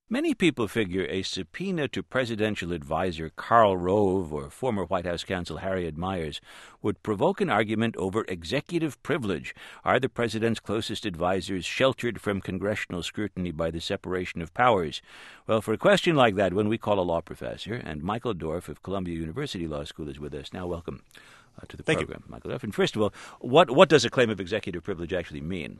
Many people figure a subpoena to presidential advisor Karl Rove or former White House counsel Harriet Miers would provoke an argument over executive privilege. Are the president's closest advisors sheltered from congressional scrutiny by the separation of powers? Well, for a question like that, when we call a law professor, and Michael Dorf of Columbia University Law School is with us now. Welcome to the program, Michael Dorf. And first of all, what does a claim of executive privilege actually mean?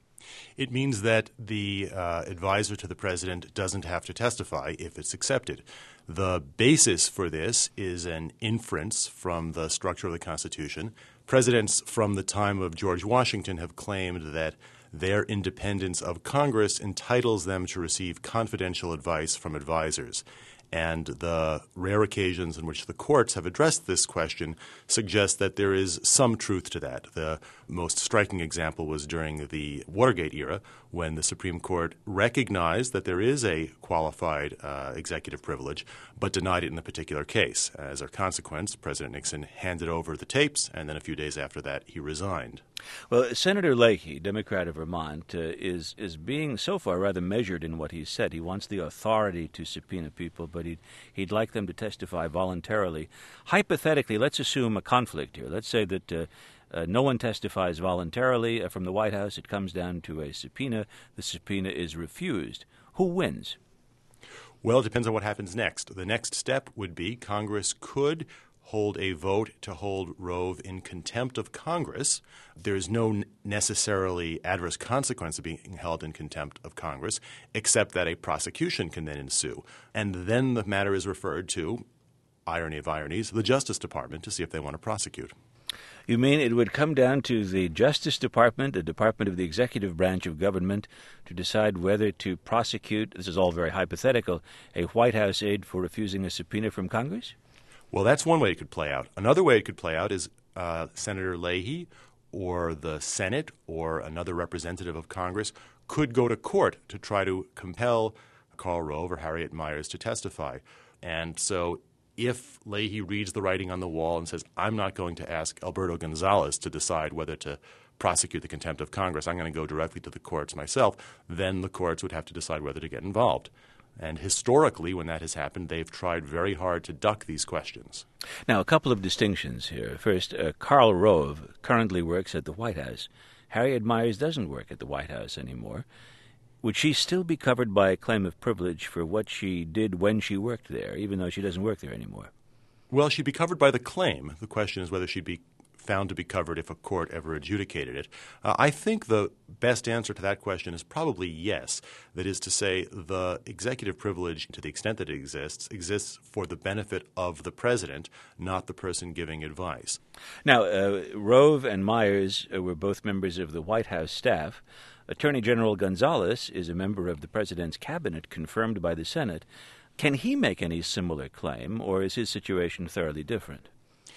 It means that the advisor to the president doesn't have to testify if it's accepted. The basis for this is an inference from the structure of the Constitution. Presidents from the time of George Washington have claimed that their independence of Congress entitles them to receive confidential advice from advisors. And the rare occasions in which the courts have addressed this question suggest that there is some truth to that. The most striking example was during the Watergate era, when the Supreme Court recognized that there is a qualified executive privilege, but denied it in the particular case. As a consequence, President Nixon handed over the tapes, and then a few days after that, he resigned. Well, Senator Leahy, Democrat of Vermont, is being so far rather measured in what he's said. He wants the authority to subpoena people, but he'd like them to testify voluntarily. Hypothetically, let's assume a conflict here. Let's say that no one testifies voluntarily from the White House. It comes down to a subpoena. The subpoena is refused. Who wins? Well, it depends on what happens next. The next step would be Congress could hold a vote to hold Rove in contempt of Congress. There is no necessarily adverse consequence of being held in contempt of Congress, except that a prosecution can then ensue. And then the matter is referred to, irony of ironies, the Justice Department to see if they want to prosecute. You mean it would come down to the Justice Department, the Department of the Executive Branch of Government, to decide whether to prosecute, this is all very hypothetical, a White House aide for refusing a subpoena from Congress? Well, that's one way it could play out. Another way it could play out is Senator Leahy or the Senate or another representative of Congress could go to court to try to compel Karl Rove or Harriet Miers to testify. And so if Leahy reads the writing on the wall and says, I'm not going to ask Alberto Gonzales to decide whether to prosecute the contempt of Congress, I'm going to go directly to the courts myself, then the courts would have to decide whether to get involved. And historically, when that has happened, they've tried very hard to duck these questions. Now, a couple of distinctions here. First, Karl Rove currently works at the White House. Harriet Miers doesn't work at the White House anymore. Would she still be covered by a claim of privilege for what she did when she worked there, even though she doesn't work there anymore? Well, she'd be covered by the claim. The question is whether she'd be found to be covered if a court ever adjudicated it. I think the best answer to that question is probably yes. That is to say, the executive privilege, to the extent that it exists for the benefit of the president, not the person giving advice. Now, Rove and Miers were both members of the White House staff. Attorney General Gonzales is a member of the president's cabinet, confirmed by the Senate. Can he make any similar claim, or is his situation thoroughly different?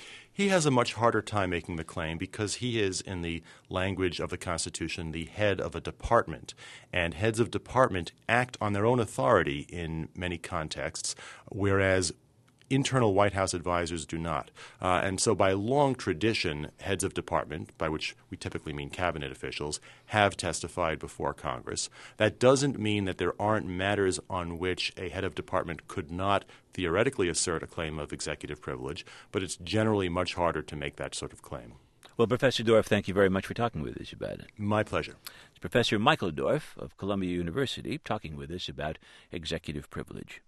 He has a much harder time making the claim because he is, in the language of the Constitution, the head of a department. And heads of department act on their own authority in many contexts, whereas internal White House advisors do not. And so by long tradition, heads of department, by which we typically mean cabinet officials, have testified before Congress. That doesn't mean that there aren't matters on which a head of department could not theoretically assert a claim of executive privilege, but it's generally much harder to make that sort of claim. Well, Professor Dorf, thank you very much for talking with us about it. My pleasure. It's Professor Michael Dorf of Columbia University talking with us about executive privilege.